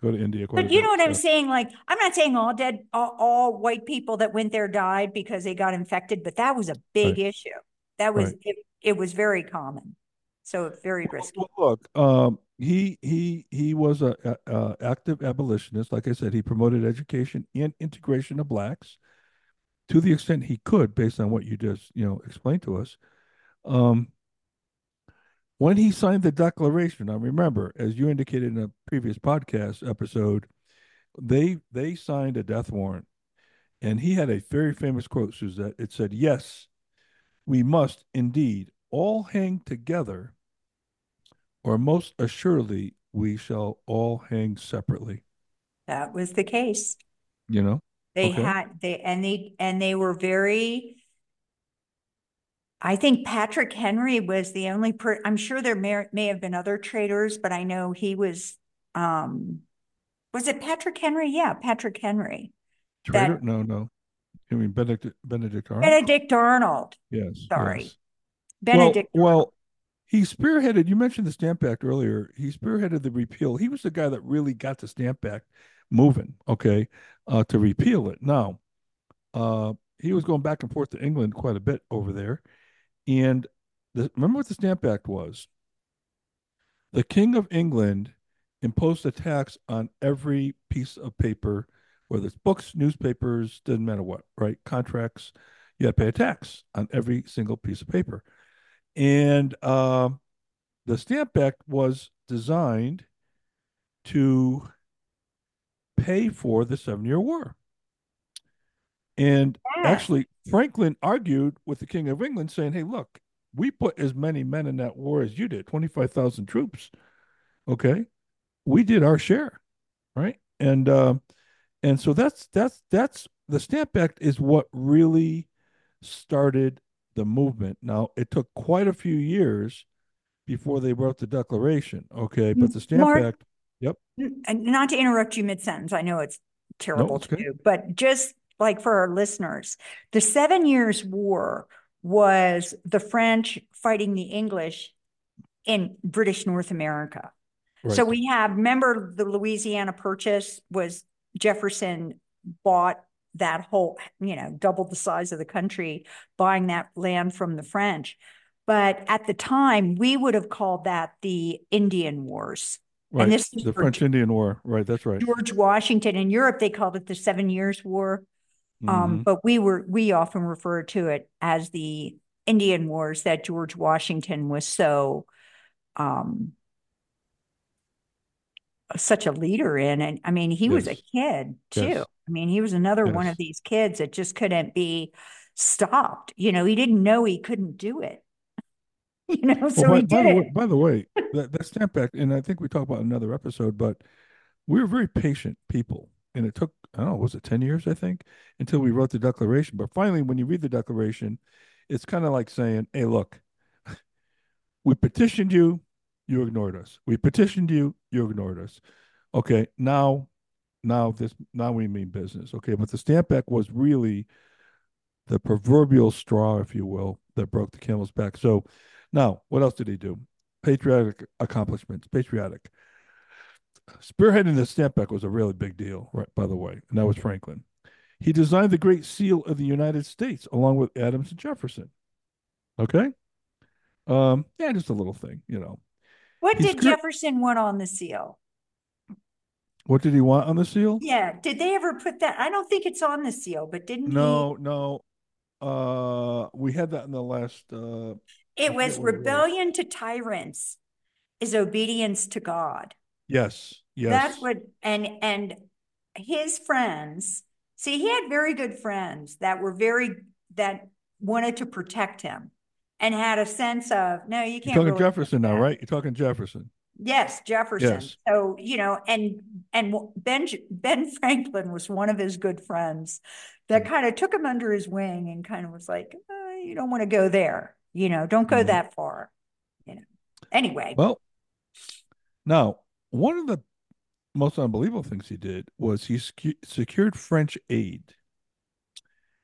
go to India quite a But you know bit. what I'm So saying? Like, I'm not saying all dead, all, all white people that went there died because they got infected, but that was a big right, issue. That was right. it. It was very common, so very Well, risky. well, look, um, he he he was a, a, a active abolitionist. Like I said, he promoted education and integration of blacks to the extent he could, based on what you just you know explained to us. Um, when he signed the Declaration, now remember, as you indicated in a previous podcast episode, they they signed a death warrant, and he had a very famous quote, Suzette. It said, "Yes, we must indeed all hang together, or most assuredly we shall all hang separately." That was the case. You know? They Okay. had they and they and they were very. I think Patrick Henry was the only per. I'm sure there may, may have been other traders, but I know he was. Um, was it Patrick Henry? Yeah, Patrick Henry. Traitor? That No, no. You mean Benedict Benedict Arnold? Benedict Arnold. Yes, Sorry, yes. Well, Benedict Arnold. well, he spearheaded, you mentioned the Stamp Act earlier. He spearheaded the repeal. He was the guy that really got the Stamp Act moving, okay, uh, to repeal it. Now, uh, he was going back and forth to England quite a bit over there. And the, remember what the Stamp Act was? The King of England imposed a tax on every piece of paper, whether it's books, newspapers, doesn't matter what, right? Contracts, you had to pay a tax on every single piece of paper. And um, the Stamp Act was designed to pay for the Seven Year War. And Yes, actually, Franklin argued with the King of England, saying, "Hey, look, we put as many men in that war as you did, twenty-five thousand troops. Okay. We did our share, right?" And, uh, and so that's, that's, that's the Stamp Act is what really started the movement. Now, it took quite a few years before they wrote the Declaration. Okay. But the Stamp Mark. Act, yep. Not to interrupt you mid sentence. I know it's No, terrible it's to okay. do, but just like for our listeners, the Seven Years' War was the French fighting the English in British North America. So Right. we have, remember the Louisiana Purchase was Jefferson bought that whole, you know, doubled the size of the country, buying that land from the French. But at the time, we would have called that the Indian Wars. And Right. this is The for French Indian War. Right. That's right. George Washington. In Europe, they called it the Seven Years' War. Um, Hmm. but we were we often refer to it as the Indian Wars that George Washington was so um, such a leader in. And I mean, he was a Yes. kid too. Yes. I mean, he was another one of Yes. these kids that just couldn't be stopped. You know, he didn't know he couldn't do it. You know, Well, so by, he by did the way, it. by the way, that, that Stamp Act, and I think we talked about it in another episode, but we were very patient people. And it took, I don't know, was it ten years, I think, until we wrote the Declaration. But finally, when you read the Declaration, it's kind of like saying, "Hey, look, we petitioned you, you ignored us. We petitioned you, you ignored us. Okay, now, now this, now we mean business." Okay, but the Stamp Act was really the proverbial straw, if you will, that broke the camel's back. So now, what else did he do? Patriotic accomplishments, patriotic. Spearheading the Stamp Act was a really big deal, right? By the way, and that was Franklin. He designed the Great Seal of the United States along with Adams and Jefferson. Okay, um, yeah, just a little thing, you know. What He did secured. Jefferson want on the seal? What did he want on the seal? Yeah, did they ever put that? I don't think it's on the seal, but didn't he? No, no. Uh, we had that in the last. Uh, It I forget was what it was. rebellion to tyrants is obedience to God. Yes, That's yes. what, and and his friends, see, he had very good friends that were very, that wanted to protect him and had a sense of, no, you You're can't talking really do Jefferson now, that. right? You're talking Jefferson. Yes, Jefferson. Yes. So, you know, and and Ben Ben Franklin was one of his good friends that kind of took him under his wing and kind of was like, uh, you don't want to go there, you know, don't go Mhm. that far, you know. Anyway, Well, now one of the most unbelievable things he did was he scu- secured French aid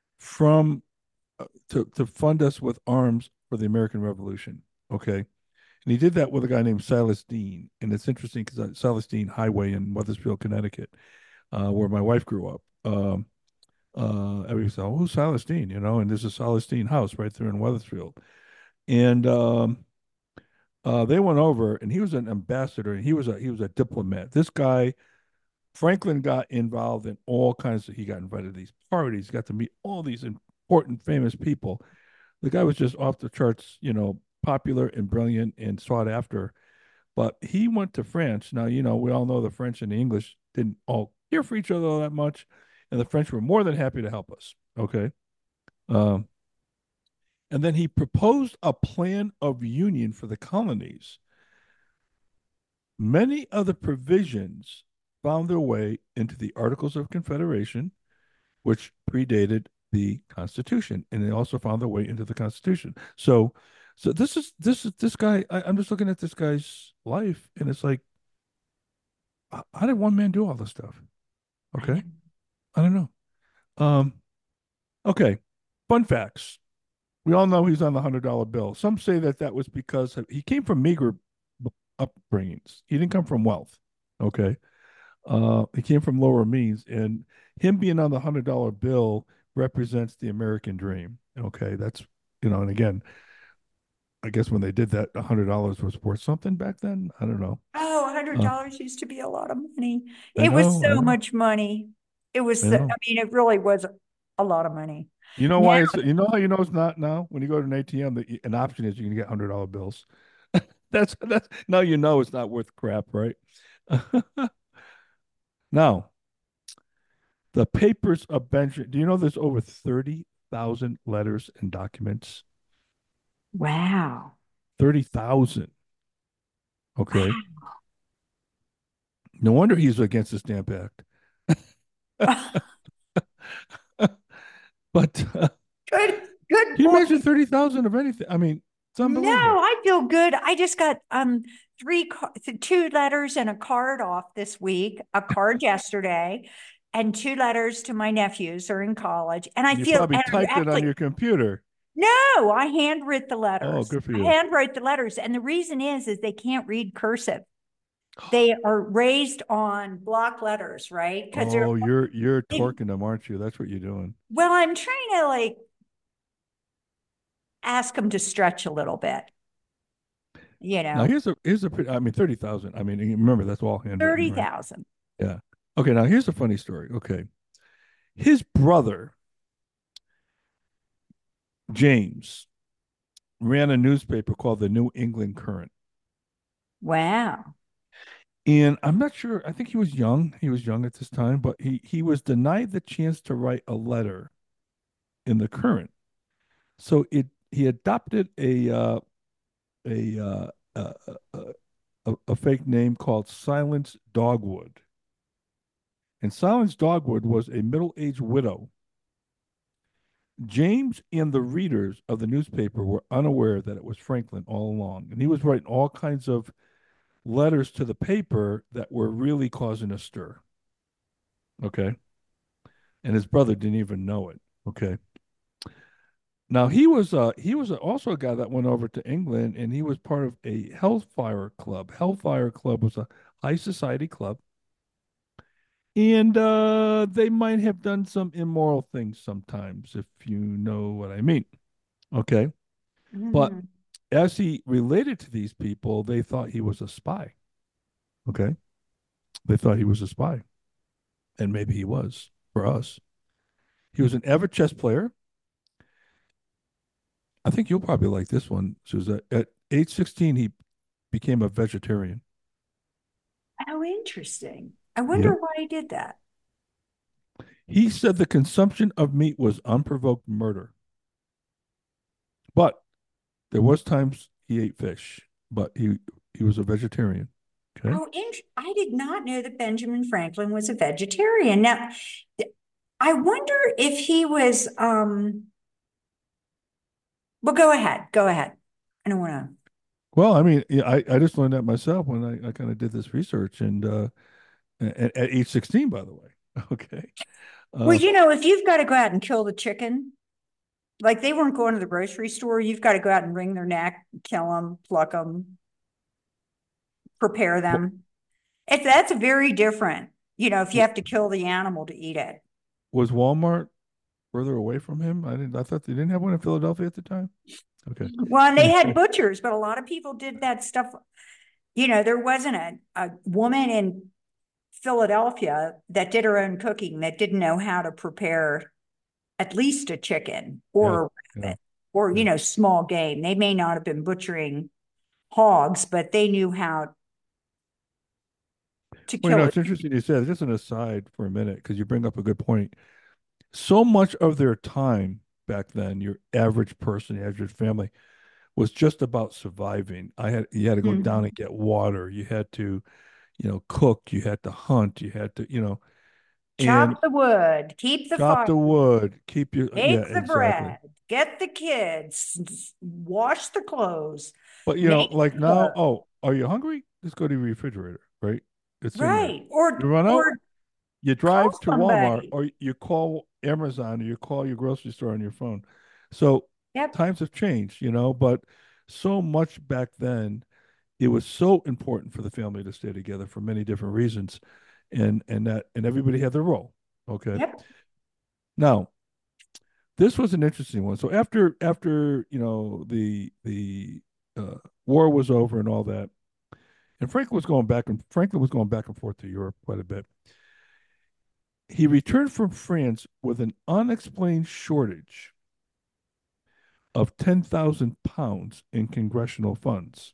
from uh, to to fund us with arms for the American Revolution. Okay, And he did that with a guy named Silas Dean. And it's interesting because Silas Dean Highway in Weathersfield, Connecticut, uh, where my wife grew up. Um, uh, everybody said, "Oh, who's Silas Dean?" You know, and there's a Silas Dean house right there in Weathersfield. And um, uh, they went over, and he was an ambassador, and he was a he was a diplomat. This guy Franklin got involved in all kinds of. He got invited to these parties, got to meet all these important, famous people. The guy was just off the charts, you know, popular and brilliant and sought after. But he went to France. Now, you know, we all know the French and the English didn't all care for each other all that much, and the French were more than happy to help us. Okay. Um, and then he proposed a plan of union for the colonies. Many of the provisions found their way into the Articles of Confederation, which predated the Constitution, and they also found their way into the Constitution. So, so this is this is this guy. I, I'm just looking at this guy's life, and it's like, how did one man do all this stuff? I know. Okay, I don't know. Um, okay, fun facts. We all know he's on the hundred dollar bill. Some say that that was because he came from meager upbringings. He didn't come from wealth. Okay, uh, he came from lower means, and him being on the hundred dollar bill represents the American dream. Okay, that's you know, and again, I guess when they did that, a hundred dollars was worth something back then. I don't know. Oh, a hundred Uh, dollars used to be a lot of money. I It was know, I so know, much money. It was, I the, I know. mean, it really was a lot of money. You know Now, why it's you know how you know it's not now when you go to an A T M, the, an option is you can get hundred dollar bills. That's that's now you know it's not worth crap, right? Now, the papers of Benjamin. Do you know there's over thirty thousand letters and documents? wow. Thirty thousand. Okay. Wow. No wonder he's against the Stamp Act. But uh, Good, good can you point. imagine thirty thousand of anything? I mean, it's No, unbelievable. I feel good. I just got um three car- two letters and a card off this week, a card yesterday, and two letters to my nephews who are in college. And I You feel probably and typed I it on actually your computer. no, I handwrote the Oh, letters. good for I you. handwrote the letters. And the reason is is they can't read cursive. They are raised on block letters, right? Because they're Oh, you're you're it, torquing them, aren't you? That's what you're doing. well, I'm trying to like ask them to stretch a little bit, you Now know, here's a here's a pretty, I mean thirty thousand. I mean, remember that's all handwritten, right? thirty thousand. Yeah. Okay, now here's a funny story. Okay. His brother, James, ran a newspaper called the New England Current. Wow. And I'm not sure, I think he was young. He was young at this time, but he he was denied the chance to write a letter in the Current. So it he adopted a uh, a, uh, uh, uh, a a fake name called Silence Dogwood. And Silence Dogwood was a middle-aged widow. James and the readers of the newspaper were unaware that it was Franklin all along. And he was writing all kinds of letters to the paper that were really causing a stir. Okay. And his brother didn't even know it. Okay. Now he was uh he was also a guy that went over to England, and he was part of a Hellfire Club. Hellfire Club was a high society club, and uh they might have done some immoral things sometimes, if you know what I mean. Okay. But Mhm. as he related to these people, they thought he was a spy. Okay. They thought he was a spy, and maybe he was for us. He was an avid chess player. I think you'll probably like this one, Susan. At age sixteen, he became a vegetarian. How interesting. I wonder Yep. why he did that. He said the consumption of meat was unprovoked murder, but there was times he ate fish, but he he was a vegetarian. Okay. Oh, int- I did not know that Benjamin Franklin was a vegetarian. Now, I wonder if he was, um, well, go ahead. Go ahead. I don't want to. Well, I mean, yeah, I, I just learned that myself when I, I kind of did this research, and uh, at, at age sixteen, by the way. Okay. Well, Uh, you know, if you've got to go out and kill the chicken, like they weren't going to the grocery store, you've got to go out and wring their neck, kill them, pluck them. prepare Wa- them. It, that's very different, you know, if you wa- have to kill the animal to eat it. Was Walmart further away from him? I didn't. I thought they didn't have one in Philadelphia at the time. Okay. Well, and they had butchers, but a lot of people did that stuff. You know, there wasn't a, a woman in Philadelphia that did her own cooking that didn't know how to prepare at least a chicken Yeah. or a Yeah. rabbit or, you Yeah. know, small game. They may not have been butchering hogs, but they knew how to Well, you know, kill it. it's interesting you said, just an aside for a minute, because you bring up a good point. So much of their time back then, your average person, the average family, was just about surviving. I had you had to go down Mhm. and get water. You had to, you know, cook. You had to hunt. You had to, you know, and Chop the wood, keep the chop fire, the wood. Keep your yeah, bake the exactly. bread, get the kids, wash the clothes, But you know, make like the now, clothes. oh, are you hungry? Just go to your refrigerator, right? It's in there. Right. Or You run out, or you call drive to Walmart somebody. or you call Amazon or you call your grocery store on your phone. So Yep. times have changed, you know, but so much back then, it was so important for the family to stay together for many different reasons. And and that and everybody had their role. Okay. Yep. Now, this was an interesting one. So after after, you know, the the uh, war was over and all that, and Franklin was going back and Franklin was going back and forth to Europe quite a bit. He returned from France with an unexplained shortage of ten thousand pounds in congressional funds.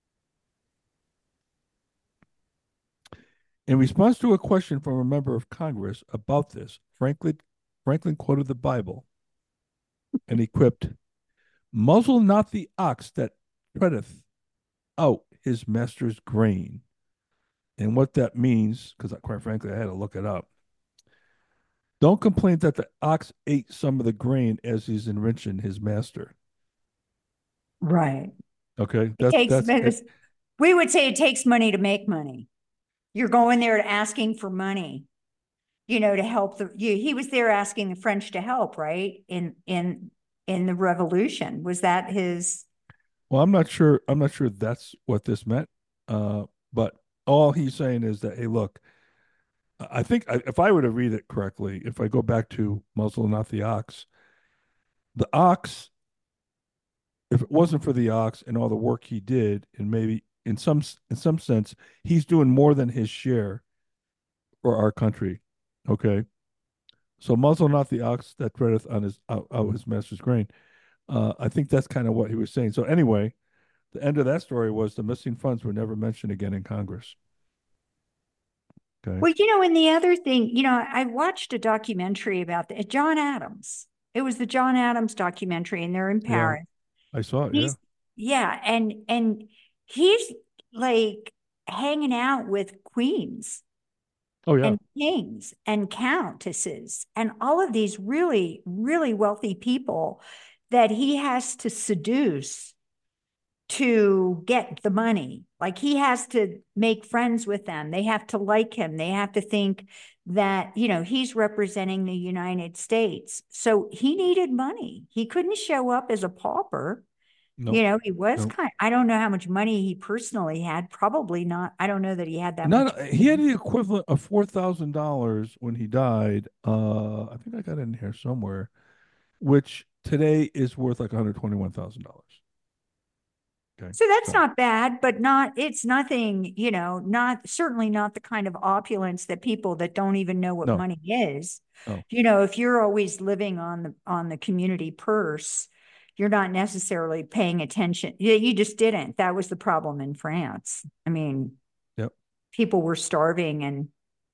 In response to a question from a member of Congress about this, Franklin, Franklin quoted the Bible and he quipped, "Muzzle not the ox that treadeth out his master's grain." And what that means, because quite frankly, I had to look it up. Don't complain that the ox ate some of the grain as he's enriching his master. Right. Okay, It that's takes that's it. we would say it takes money to make money. You're going there asking for money, you know, to help the you he was there asking the French to help, right? In in in the revolution. Was that his Well, I'm not sure. I'm not sure that's what this meant. Uh, but all he's saying is that, hey, look, I think I, if I were to read it correctly, if I go back to muzzle not the ox, the ox, if it wasn't for the ox and all the work he did, and maybe in some in some sense, he's doing more than his share for our country. Okay, so muzzle not the ox that treadeth on his out, out his master's grain. Uh, I think that's kind of what he was saying. So anyway, the end of that story was the missing funds were never mentioned again in Congress. Okay. well, you know, and the other thing, you know, I watched a documentary about the, John Adams. It was the John Adams documentary, and they're in Yeah, Paris. I saw it. Yeah. He's yeah, and and he's like hanging out with queens Oh yeah. and kings and countesses and all of these really, really wealthy people that he has to seduce to get the money. Like he has to make friends with them. They have to like him. They have to think that, you know, he's representing the United States. So he needed money. He couldn't show up as a pauper. No, You know, he was no. kind, I don't know how much money he personally had. Probably not. I don't know that he had that much Not he had money. the equivalent of four thousand dollars when he died. Uh, I think I got it in here somewhere, which today is worth like one hundred twenty-one thousand dollars. Okay, So that's so not bad, but not, it's nothing, you know, not certainly not the kind of opulence that people that don't even know what no, money is. no. You know, if you're always living on the on the community purse, you're not necessarily paying attention. Yeah, you just didn't. That was the problem in France. I mean, Yep. people were starving and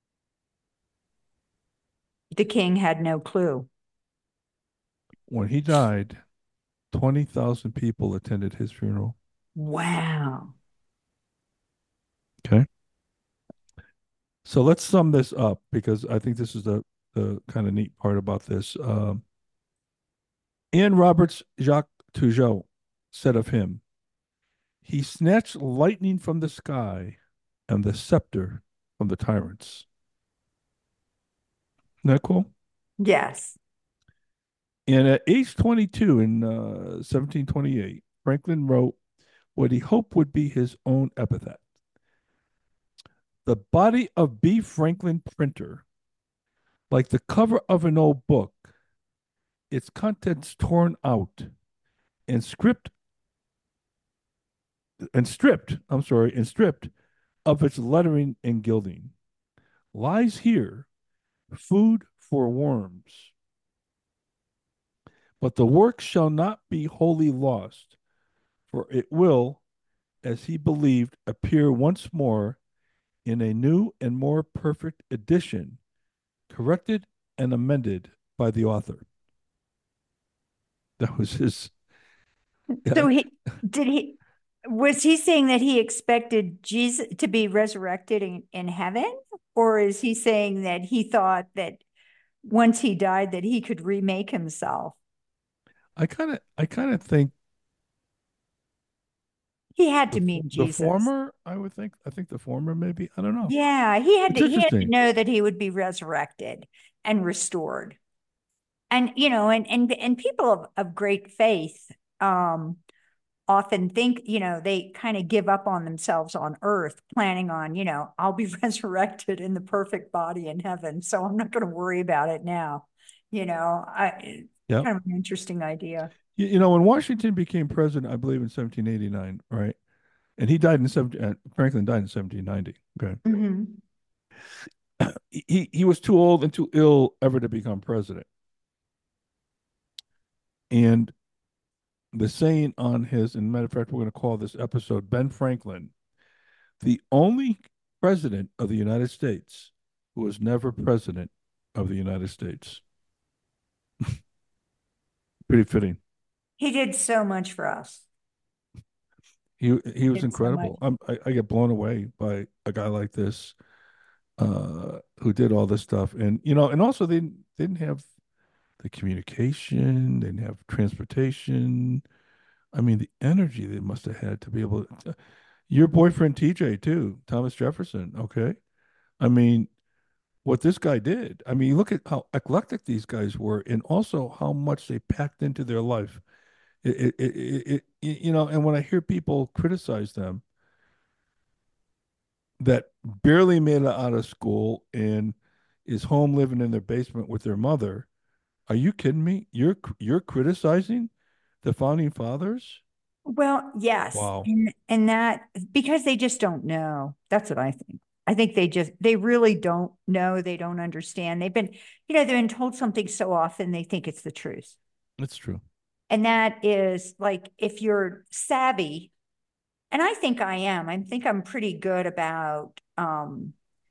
the king had no clue. When he died, twenty thousand people attended his funeral. Wow. Okay. So let's sum this up because I think this is the the kind of neat part about this. Um, Anne Roberts Jacques Turgot said of him, he snatched lightning from the sky and the scepter from the tyrants. Isn't that cool? Yes. And at age twenty-two in uh, seventeen twenty-eight, Franklin wrote what he hoped would be his own epitaph. The body of B. Franklin Printer, like the cover of an old book, its contents torn out and stripped and stripped, I'm sorry, and stripped of its lettering and gilding, lies here food for worms. But the work shall not be wholly lost, for it will, as he believed, appear once more in a new and more perfect edition, corrected and amended by the author. That was his. Yeah, So he did he was he saying that he expected Jesus to be resurrected in, in heaven? Or is he saying that he thought that once he died that he could remake himself? I kind of, I kind of think He had the to mean the Jesus. former. I would think. I think the former, maybe. I don't know. Yeah, he had It's to he had to interesting. know that he would be resurrected and restored. And you know, and and and people of, of great faith um often think, you know, they kind of give up on themselves on earth, planning on, you know, I'll be resurrected in the perfect body in heaven. So I'm not going to worry about it now. You know, I Yeah. kind of an interesting idea. You, you know, when Washington became president, I believe in seventeen eighty-nine, right? And he died in seventeen. Uh, Franklin died in seventeen ninety. Okay. Mm-hmm. he he was too old and too ill ever to become president. And the saying on his, and matter of fact, we're going to call this episode Ben Franklin, the only president of the United States who was never president of the United States. Pretty fitting. He did so much for us. He he He was did so much. incredible. I'm, I I get blown away by a guy like this, uh, who did all this stuff, and you know, and also they didn't, they didn't have the communication, they didn't have transportation. I mean, the energy they must have had to be able to. Your boyfriend T J too, Thomas Jefferson. Okay, I mean, what this guy did. I mean, look at how eclectic these guys were, and also how much they packed into their life. It, it, it, it, you know, and when I hear people criticize them that barely made it out of school and is home living in their basement with their mother, are you kidding me? You're you're criticizing the founding fathers? Well, yes. Wow, And and that because they just don't know. That's what I think. I think they just they really don't know. They don't understand. They've been, you know, they've been told something so often they think it's the truth. that's true. And that is like if you're savvy, and I think I am, I think I'm pretty good about um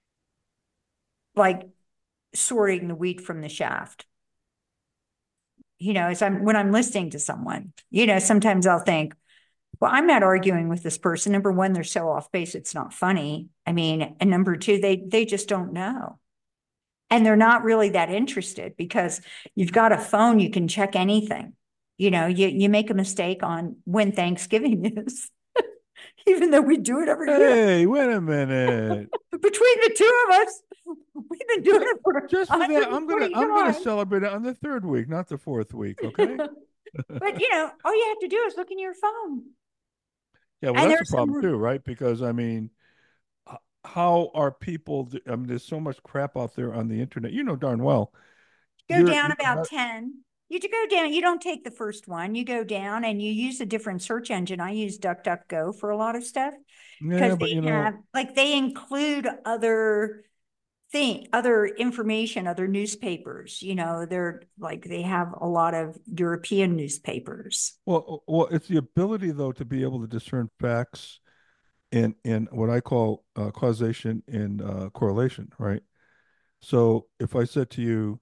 like sorting the wheat from the shaft. You know, as I'm when I'm listening to someone, you know, sometimes I'll think, well, I'm not arguing with this person. Number one, they're so off base, it's not funny. I mean, and number two, they they just don't know. And they're not really that interested because you've got a phone, you can check anything. You know, you, you make a mistake on when Thanksgiving is, even though we do it every year. Hey, wait a minute. Between the two of us, we've been doing Ju- it for Just for that, I'm gonna one hundred twenty I'm gonna times. celebrate it on the third week, not the fourth week. Okay. But you know, all you have to do is look in your phone. Yeah, well, And that's a there's problem some too, right? Because I mean, h- how are people? d- I mean, there's so much crap out there on the internet. You know darn well. go You're, down you're about not, ten. You to go down, you don't take the first one. You go down and you use a different search engine. I use DuckDuckGo for a lot of stuff yeah, because but they you have know, like they include other thing, other information, other newspapers. You know, they're like they have a lot of European newspapers. well, well, it's the ability though to be able to discern facts and and what I call uh, causation and uh, correlation, right? So if I said to you,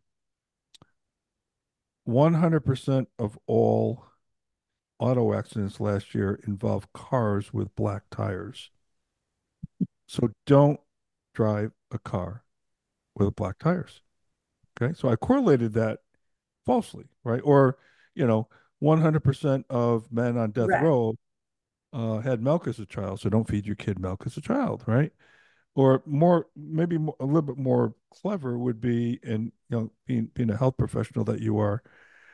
one hundred percent of all auto accidents last year involved cars with black tires. So don't drive a car with black tires. Okay. So I correlated that falsely, right? Or, you know, one hundred percent of men on death Right. row uh, had milk as a child. So don't feed your kid milk as a child, right? Or more, maybe more, a little bit more clever would be, and you know, being being a health professional that you are,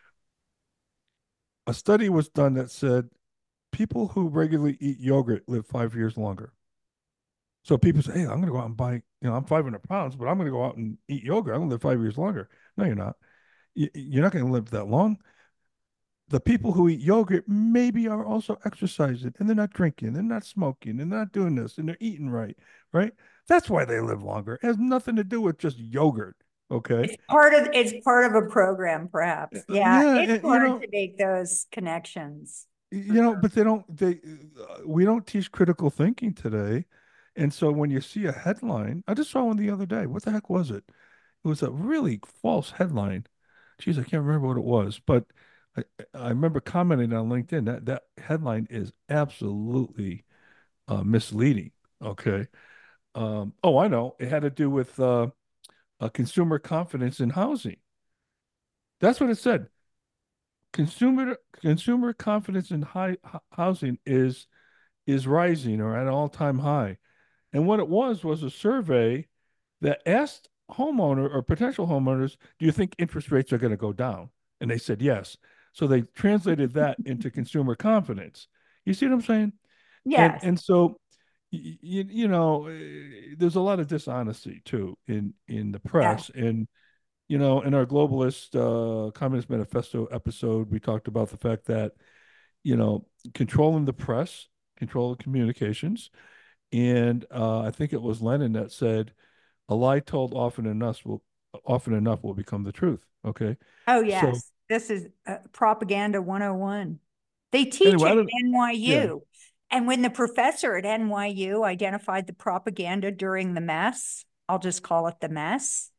a study was done that said people who regularly eat yogurt live five years longer. So people say, hey, I'm going to go out and buy, you know, I'm five hundred pounds, but I'm going to go out and eat yogurt. I'm going to live five years longer. No, you're not. You, you're not going to live that long. The people who eat yogurt maybe are also exercising and they're not drinking, they're not smoking, they're not doing this, and they're eating right, right? That's why they live longer. It has nothing to do with just yogurt. Okay. It's part of it's part of a program, perhaps. Uh, Yeah, Yeah. it's And, you hard know, to make those connections for you know, sure. but they don't, they, uh, we don't teach critical thinking today. And so when you see a headline, I just saw one the other day. What the heck was it? It was a really false headline. Geez, I can't remember what it was, but I, I remember commenting on LinkedIn that that headline is absolutely uh, misleading. Okay. Um, oh, I know. It had to do with uh, uh, consumer confidence in housing. That's what it said. Consumer consumer confidence in high h- housing is is rising or at an all-time high. And what it was was a survey that asked homeowner or potential homeowners, do you think interest rates are going to go down? And they said yes. So they translated that into consumer confidence. You see what I'm saying? And Yes. and so you, you know, eh, there's a lot of dishonesty too in in the Yeah. press. And you know, in our globalist uh, communist manifesto episode, we talked about the fact that you know controlling the press, control of communications, and uh, I think it was Lenin that said, "A lie told often enough will often enough will become the truth." Okay, Oh, so yes. This is uh, propaganda one oh one. They teach anyway, it I don't. at Yeah, N Y U. And when the professor at N Y U identified the propaganda during the mess, I'll just call it the mess,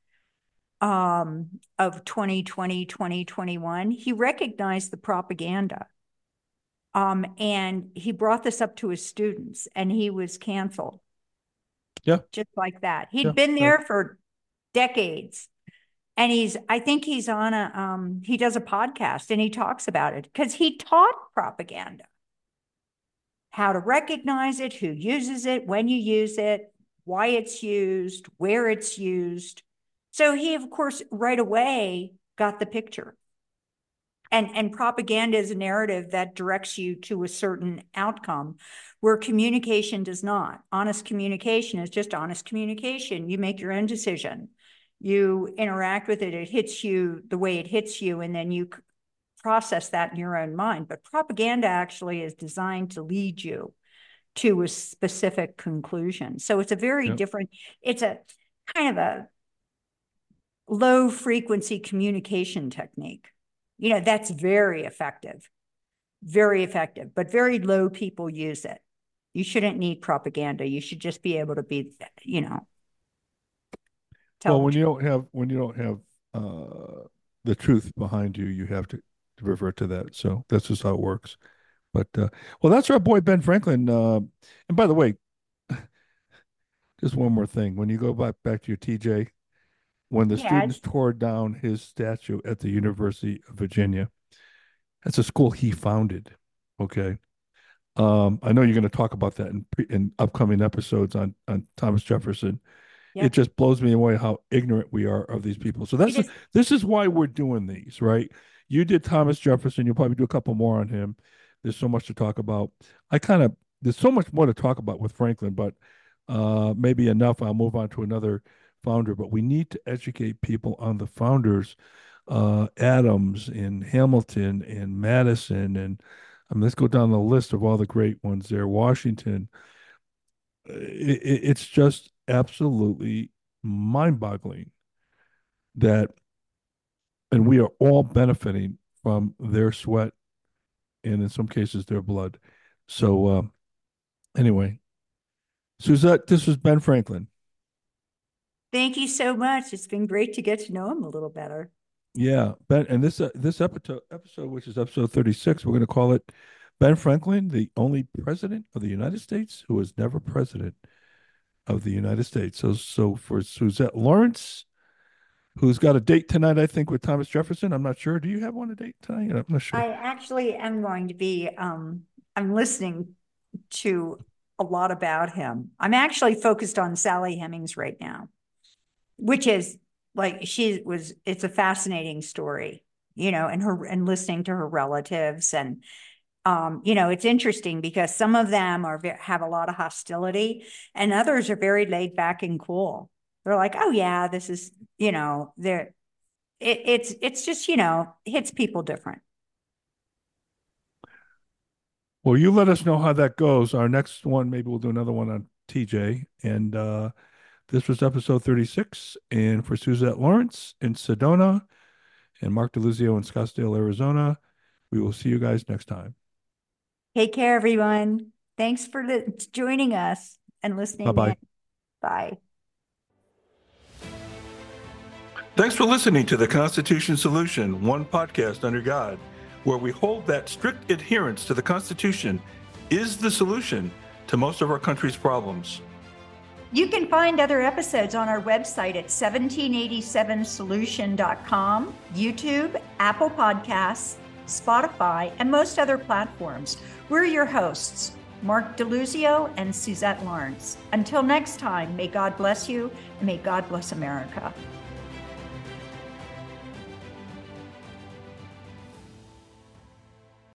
um, of twenty twenty, twenty twenty-one, he recognized the propaganda. Um, and he brought this up to his students and he was canceled yeah, just like that. yeah, He'd been right. there for decades. And he's, I think he's on a, um, he does a podcast and he talks about it because he taught propaganda, how to recognize it, who uses it, when you use it, why it's used, where it's used. So he, of course, right away got the picture. And, and propaganda is a narrative that directs you to a certain outcome where communication does not. Honest communication is just honest communication. You make your own decision. You interact with it. It hits you the way it hits you, and then you process that in your own mind. But propaganda actually is designed to lead you to a specific conclusion. So it's a very Yeah. different, it's a kind of a low frequency communication technique. You know, that's very effective, very effective, but very low people use it. You shouldn't need propaganda. You should just be able to be, you know, tell Well, the when you truth. don't have when you don't have uh, the truth behind you, you have to, to revert to that. So that's just how it works. But uh, well, that's our boy Ben Franklin. Uh, and by the way, just one more thing. When you go back back to your T J, when the students Yes. tore down his statue at the University of Virginia, that's a school he founded. Okay. Um, I know you're going to talk about that in pre- in upcoming episodes on on Thomas Jefferson. It Yep. just blows me away how ignorant we are of these people. So It that's is. this is why we're doing these, right? You did Thomas Jefferson. You'll probably do a couple more on him. There's so much to talk about. I kind of there's so much more to talk about with Franklin, but uh, maybe enough. I'll move on to another founder. But we need to educate people on the founders, uh, Adams and Hamilton and Madison, and I mean, let's go down the list of all the great ones there. Washington. It, it, it's just absolutely mind-boggling that, and we are all benefiting from their sweat and in some cases their blood. So uh, anyway, Suzette, this was Ben Franklin. Thank you so much. It's been great to get to know him a little better. Yeah, Ben, and this uh, this episode episode, which is episode thirty-six, we're going to call it Ben Franklin, the only president of the United States who was never president of the United States. So so for Suzette Lawrence, who's got a date tonight, I think, with Thomas Jefferson. I'm not sure. Do you have one a date tonight? I'm not sure. I actually am going to be, um, I'm listening to a lot about him. I'm actually focused on Sally Hemings right now, which is like she was, it's a fascinating story, you know, and her and listening to her relatives and Um, you know, it's interesting because some of them are have a lot of hostility, and others are very laid back and cool. They're like, oh yeah, this is, you know, they're it, it's it's just, you know, hits people different. Well, you let us know how that goes. Our next one, maybe we'll do another one on T J. And uh, this was episode thirty-six. And for Suzette Lawrence in Sedona and Mark DeLuzio in Scottsdale, Arizona, we will see you guys next time. Take care, everyone. Thanks for the, joining us and listening. Bye-bye. In. Bye. Thanks for listening to the Constitution Solution, one podcast under God, where we hold that strict adherence to the Constitution is the solution to most of our country's problems. You can find other episodes on our website at seventeen eighty-seven solution dot com, YouTube, Apple Podcasts, Spotify, and most other platforms. We're your hosts, Mark DeLuzio and Suzette Lawrence. Until next time, may God bless you and may God bless America.